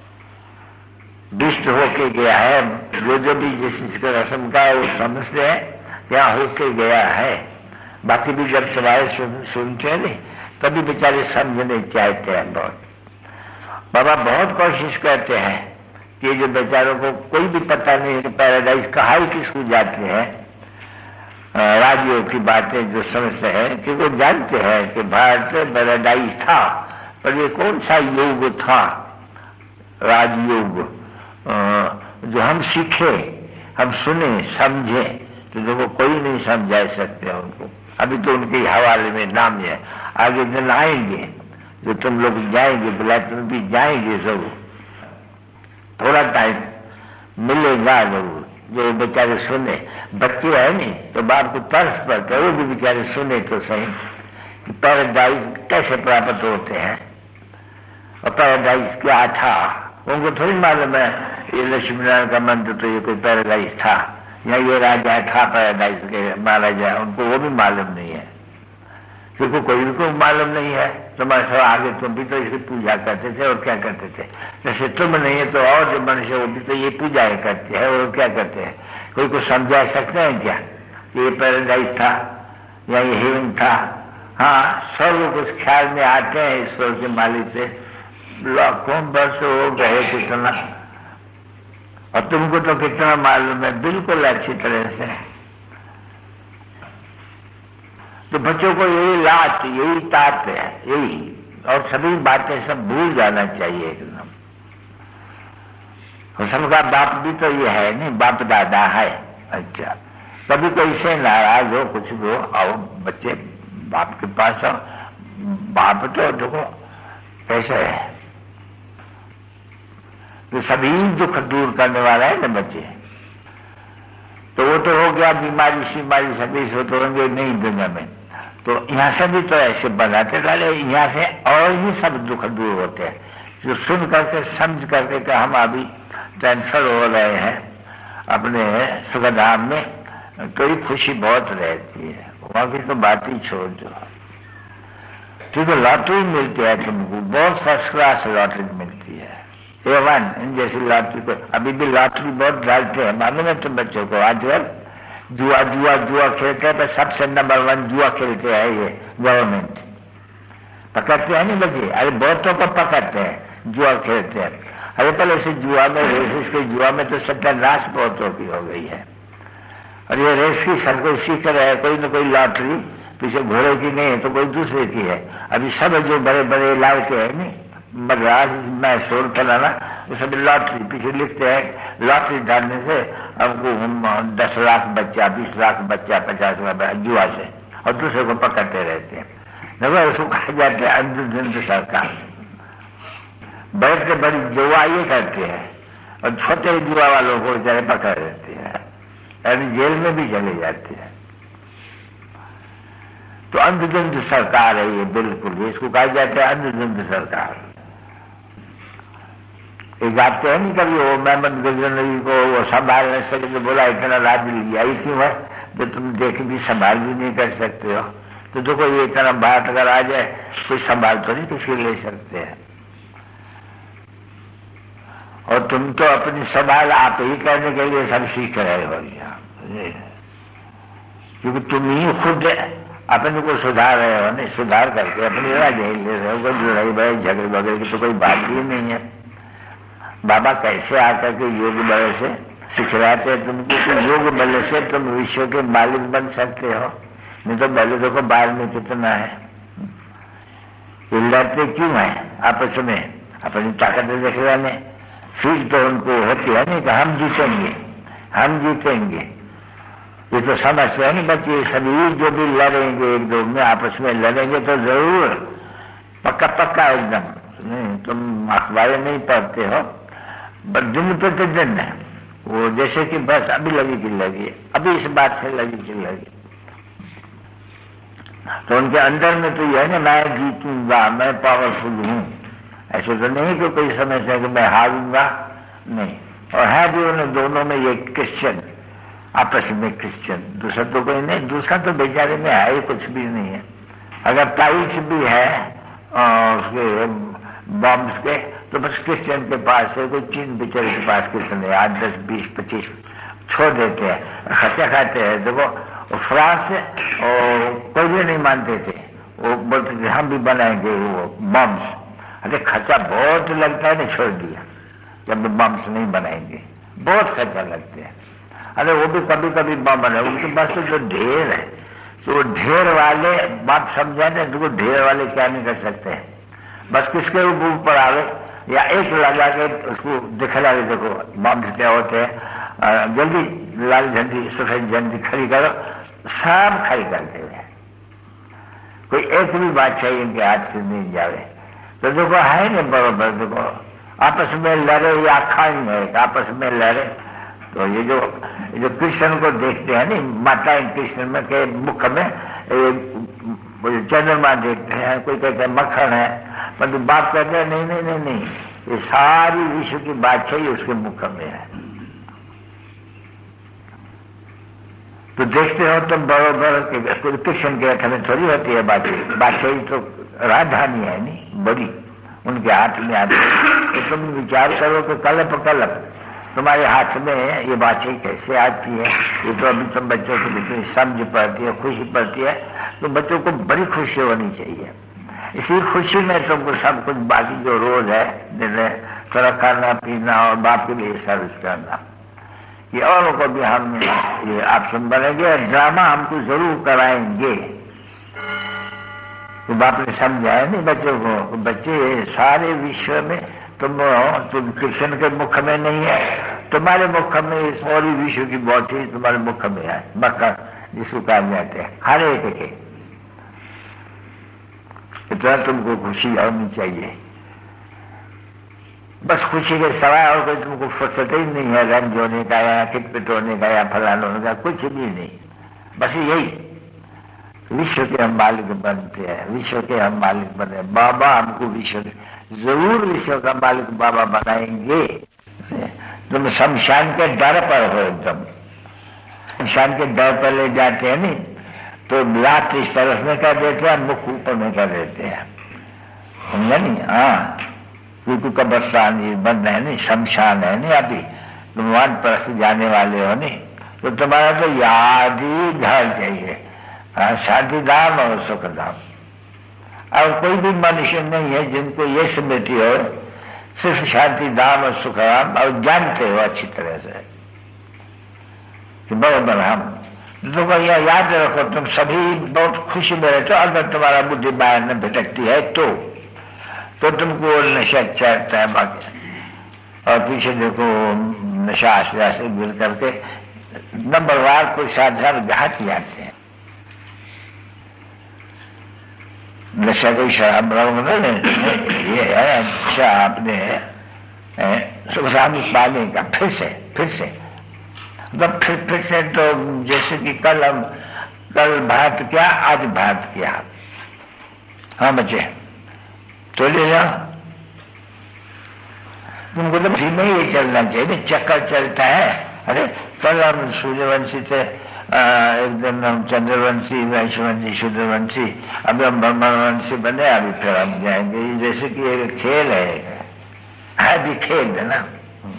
विष्ट होके गया है, जो जो भी जिस चीज का रस्म का है वो समझते हैं क्या होके गया है। बाकी भी जब तुम्हारे सुन, सुनते हैं नहीं तभी बेचारे समझने चाहते हैं बहुत। बाबा बहुत कोशिश करते हैं कि जो बेचारों को कोई भी पता नहीं है कि पैराडाइज कहाँ ही किसको जाते हैं, राजयोग की बातें जो समझते हैं कि वो जानते हैं कि भारत पैराडाइज था, पर ये कौन सा योग था राजयोग जो हम सीखे, हम सुने, समझे, तो देखो कोई नहीं समझा सकते उनको। अभी तो उनके हवाले में नाम है, आगे दिन आएंगे जो तुम लोग जाएंगे, बुला तुम भी जाएंगे जरूर, थोड़ा टाइम मिलेगा जरूर। जो बेचारे सुने, बच्चे है नहीं तो बाप को तरस पड़ता है, वो भी बेचारे सुने तो सही कि पैराडाइज कैसे प्राप्त होते हैं और पैराडाइज क्या था। उनको थोड़ी मालूम है ये लक्ष्मी नारायण का मंत्र तो ये कोई पैराडाइज था या ये राजा था पैराडाइज के महाराजा, उनको वो भी मालूम नहीं है, क्योंकि कोई को मालूम नहीं है। तुम्हारे सब आगे तुम भी तो इसकी पूजा करते थे और क्या करते थे, जैसे तुम नहीं है तो और जो मनुष्य वो भी तो ये पूजा करते हैं और क्या करते हैं। कोई को समझा सकते हैं क्या ये पैराडाइज था या ये हेवन था? हाँ, सब कुछ ख्याल में आते हैं ईश्वर के मालिक से, लाखों वर्ष हो गए कितना, और तुमको तो कितना मालूम है बिल्कुल अच्छी तरह से। तो बच्चों को यही लात, यही तात है, यही, और सभी बातें सब भूल जाना चाहिए एकदम। और सबका बाप भी तो ये है नहीं, बाप दादा है। अच्छा, कभी कोई से नाराज हो कुछ भी हो, आओ बच्चे बाप के पास आओ, बाप तो देखो कैसे है, तो सभी दुख दूर करने वाला है ना बच्चे। तो वो तो हो गया बीमारी सीमारी सभी से तो होंगे नहीं दुनिया में, तो यहाँ से भी तो ऐसे बनाते डाले, यहाँ से और ही सब दुख दूर होते हैं। जो सुन करके समझ करके कि हम अभी ट्रांसफर हो रहे हैं अपने सुखधाम में, तो ये खुशी बहुत रहती है। वहां की तो बात ही छोड़ दो, क्योंकि लॉटरी मिलती है तुमको, बहुत फर्स्ट क्लास लॉटरी मिलती है। ए वन इन जैसी लॉटरी को अभी भी लॉटरी बहुत डालते हैं, मालूम है तुम बच्चों को। आजकल जुआ जुआ जुआ खेलते हैं, पर सबसे नंबर वन जुआ खेलते हैं ये गवर्नमेंट, पकड़ते हैं नहीं बच्चे, अरे बहुतों को पकड़ते हैं जुआ खेलते हैं। अरे पहले से जुआ में, रेस के जुआ में तो सत्यानाश बहुतों की हो गई है, और ये रेस की सब कोई सीख रहे हैं, कोई ना कोई लॉटरी पीछे घोड़े की नहीं है तो कोई दूसरे की है। अभी सब जो बड़े बड़े इलाके हैं नहीं, मद्रास मैसूर फलाना, वो सब लॉटरी पीछे लिखते हैं, लॉटरी डालने से हमको दस लाख बच्चा, बीस लाख बच्चा, पचास लाख जुआ से, और दूसरे को पकड़ते रहते हैं। देखो उसको कहा जाता है अंधधुंध सरकार। बड़े से बड़ी जुआ ये करते हैं और छोटे जुआ वालों को बेचारे पकड़ लेते हैं, अरे जेल में भी चले जाते हैं। तो अंधधुंध सरकार है ये, बिल्कुल इसको कहा जाता है अंधधुंध सरकार। एक आते हैं नहीं कभी वो मेहमद गजनवी को वो संभाल नहीं सके तो बोला इतना राज लिया ही क्यों है जो तुम देख भी संभाल भी नहीं कर सकते हो। तो देखो ये इतना बात अगर आ जाए कोई संभाल तो नहीं किसके ले सकते हैं, और तुम तो अपनी संभाल आप ही करने के लिए सब सीख रहे हो, क्योंकि तुम ही खुद अपने को सुधार रहे हो, नहीं सुधार करके अपनी राजा ही ले रहे हो। कोई लड़ाई बड़े झगड़े वगैरह की तो कोई बात ही नहीं है। बाबा कैसे आकर के योग बल से सिखलाते हैं तुमको कि योग बल से तुम विश्व के मालिक बन सकते हो, नहीं तो पहले देखो बाहर में कितना है, लड़ते क्यों है आपस में, अपनी ताकत दिखलाने। फिर तो उनको होती है नहीं कि हम जीतेंगे, हम जीतेंगे। ये तो समझते हैं नहीं बच्चे, सभी जो भी लड़ेंगे एक दो में आपस में लड़ेंगे तो जरूर पक्का पक्का एकदम। नहीं तुम अखबारें नहीं पढ़ते हो, बस दिन प्रतिदिन है वो, जैसे कि बस अभी लगी कि लगी, अभी इस बात से लगी कि लगी। तो उनके अंदर में तो यह है ना, मैं जीतूंगा, मैं पावरफुल हूं। ऐसे तो नहीं कि कोई समझता है कि मैं हारूंगा, नहीं। और है भी उन्हें दोनों में ये क्रिश्चियन, आपस में क्रिश्चियन, दूसरा तो कोई नहीं। दूसरा तो बेचारे में है ही कुछ भी नहीं है। अगर प्राइस भी है और उसके बॉम्ब्स के, तो बस क्रिश्चियन के पास है, कोई चीन बेचारे के पास क्रिश्चियन है, आठ दस बीस पच्चीस छोड़ देते हैं, खर्चा खाते हैं। देखो फ्रांस और कोई भी नहीं मानते थे, वो बोलते थे हम भी बनाएंगे वो बॉम्ब्स। अरे खर्चा बहुत लगता है, नहीं छोड़ दिया, जब बॉम्ब्स नहीं बनाएंगे बहुत खर्चा लगते हैं। अरे वो भी कभी कभी बम बने, उनके पास तो जो ढेर है, तो ढेर वाले बात समझा जाए तो ढेर वाले क्या नहीं कर सकते हैं, बस किसके ऊपर आवे या एक लगा के उसको दिखला के देखो बॉम्ब्स क्या होते हैं, जल्दी लाल झंडी सफेद झंडी खड़ी करो, सब खड़ी करते हैं। कोई एक भी बात चाहिए इनके हाथ से नहीं जावे। तो देखो है नहीं बराबर, देखो आपस में लड़े या खाएंगे, आपस में लड़े। तो ये जो ये जो कृष्ण को देखते हैं नहीं, माता कृष्ण में के मुख में चंद्रमा देखते हैं, कोई कहते हैं मक्खन है, परंतु बाप कहते हैं नहीं नहीं नहीं नहीं, ये सारी विश्व की बात चाहिए उसके मुख में है। तो देखते हो तुम बरोबर कृष्ण के हाथ में थोड़ी होती है बादशाही, बादशाही तो राजधानी है नहीं बड़ी, उनके हाथ में आती है। तो तुम विचार करो कि कल्प कल्प तुम्हारे हाथ में ये बादशाही कैसे आती है। ये तो अभी तुम बच्चों को इतनी समझ पड़ती है, खुशी पड़ती है, तो बच्चों को बड़ी खुशी होनी चाहिए। इसी खुशी में तुमको सब कुछ बाकी जो रोज है जैसे थोड़ा खाना पीना और बाप के लिए सर्विस करना, ये औरों को भी हम ये ऑप्शन बनेंगे। ड्रामा हमको जरूर कराएंगे। तो बाप ने समझाया नहीं बच्चों को, बच्चे सारे विश्व में तुम तुम कृष्ण के मुख में नहीं है, तुम्हारे मुख में इस और विश्व की बहुत चीज तुम्हारे मुख में है, मक्खन जिसको कहा जाते हैं हर एक के। इतना तुमको खुशी होनी चाहिए, बस खुशी के सवाल और कोई तुमको फुर्सत ही नहीं है रंज होने का या किटपिट होने का या फलान होने का, कुछ भी नहीं। बस यही विश्व के हम मालिक बनते हैं, विश्व के हम मालिक बने। बाबा हमको विश्व के जरूर विश्व का मालिक बाबा बनाएंगे। तुम शमशान के दर पर हो, एकदम शमशान के दर पर ले जाते हैं नहीं तो लात इस तरफ में कर देते हैं, मुख ऊपर में कर देते हैं, समझा नहीं। हाँ क्योंकि कब्रिस्तान ये बंद है नहीं, शमशान है नहीं, अभी तुम वन परस्त जाने वाले हो नहीं, तो तुम्हारा तो याद ही घर चाहिए, शांति धाम और सुख धाम। और कोई भी मनुष्य नहीं है जिनको ये स्मृति हो सिर्फ शांति धाम और सुख धाम, और जानते हो अच्छी तरह से कि बराबर हम तो यह याद रखो, तुम सभी बहुत खुशी में रहते हो। अगर तुम्हारा बुद्धि बाहर में भटकती है तो तो तुमको नशा चढ़ता है बाकी, और पीछे देखो नशा आस्ते आस्ते गिर करके नंबरवार कोई साथ साथ घाट जाते हैं। नशा कोई शराब बनाऊंगा ना, ये है अच्छा आपने सुख शांति पाने का, फिर से फिर से मतलब फिर फिर से तो जैसे कि कल हम कल भात किया, आज भात किया। हाँ बच्चे तो ले जाओ, तुमको तो ठीक में ही चलना चाहिए, चक्कर चलता है। अरे कल हम सूर्यवंशी थे, एक दिन हम चंद्रवंशी, वैश्यवंशी, शूद्रवंशी, अभी हम ब्रह्मवंशी बने, अभी फिर हम जाएंगे। जैसे कि एक खेल है, है भी खेल है ना।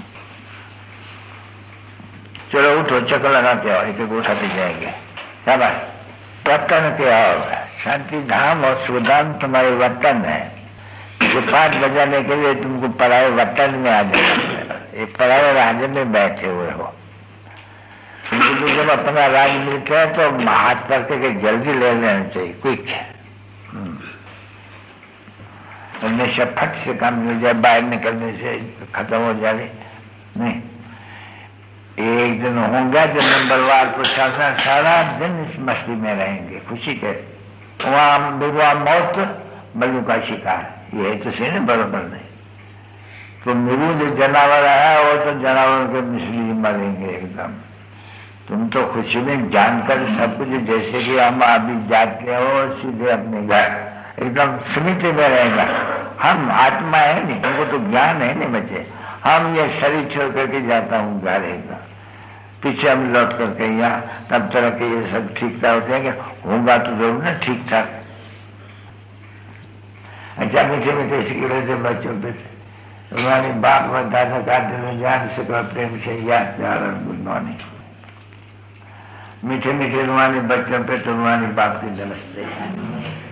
चलो उठो, चक्कर लगा के आओ, एक एक उठाते जाएंगे। क्या बस वतन क्या होगा, शांति धाम और सुधाम तुम्हारे वतन है। जो पाठ बजाने के लिए तुमको पराए वतन में आ जाना, एक पराए राज्य में बैठे हुए हो। तुमको तो जब अपना राज मिलता है तो हाथ पकड़ के जल्दी ले लेना चाहिए, क्विक। तो नशा फट से काम नहीं हो जाए, बाहर निकलने से खत्म हो जाए। नहीं, एक दिन होगा जब नंबरवार प्रशासन सारा दिन इस मस्ती में रहेंगे, खुशी के। वहां बिरवा मौत बलू का शिकार, ये तो सही नहीं, बराबर नहीं। तो मिरू जो जानवर है वो तो जानवर के मिसली मरेंगे एकदम। तुम तो खुशी में जानकर सब कुछ, जैसे कि हम अभी जाते हो सीधे अपने घर एकदम समिति में रहेगा। हम आत्मा है नहीं, हमको तो ज्ञान है नहीं बच्चे। हम ये शरीर छोड़ करके जाता हूँ घर एकदम, पीछे हम लौट करके यहाँ तब तरह के ये सब ठीक ठाक होते हैं कि होगा तो जरूर ना ठीक ठाक। अच्छा, मीठे मीठे सिगड़े से बच्चों पे तुम्हारे बाप और दादा का दिल जान से प्रेम से याद प्यार और गुड मॉर्निंग। मीठे मीठे रुहानी बच्चों पे तो रुहानी बाप की नमस्ते।